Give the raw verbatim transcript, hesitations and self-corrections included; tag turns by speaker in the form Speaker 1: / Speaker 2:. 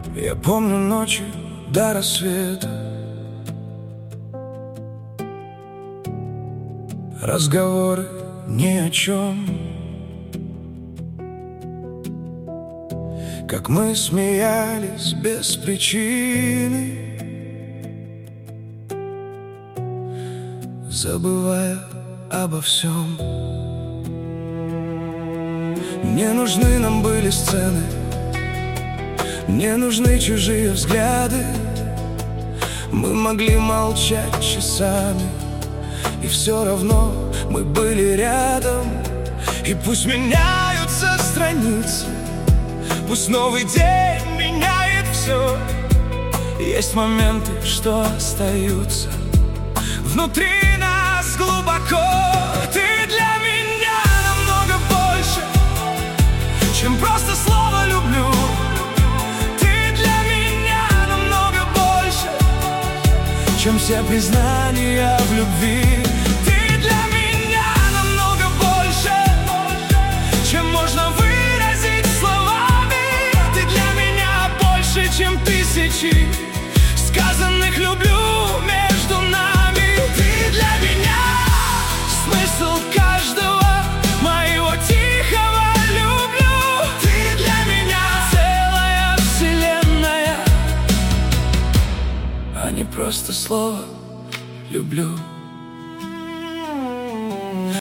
Speaker 1: Я помню ночи до рассвета, разговоры ни о чем, как мы смеялись без причины, забывая обо всем. Не нужны нам были сцены, не нужны чужие взгляды. Мы могли молчать часами, и все равно мы были рядом. И пусть меняются страницы, пусть новый день меняет все, есть моменты, что остаются внутри нас глубоко. Ты для меня намного больше, чем просто слово «люблю». Ты для меня намного больше, чем все признания в любви. Ты для меня намного больше, чем можно выразить словами. Ты для меня больше, чем тысячи сказанных «люблю» между нами. Ты для меня смысл каждого моего тихого «люблю». Ты для меня целая вселенная, а не просто слово «люблю».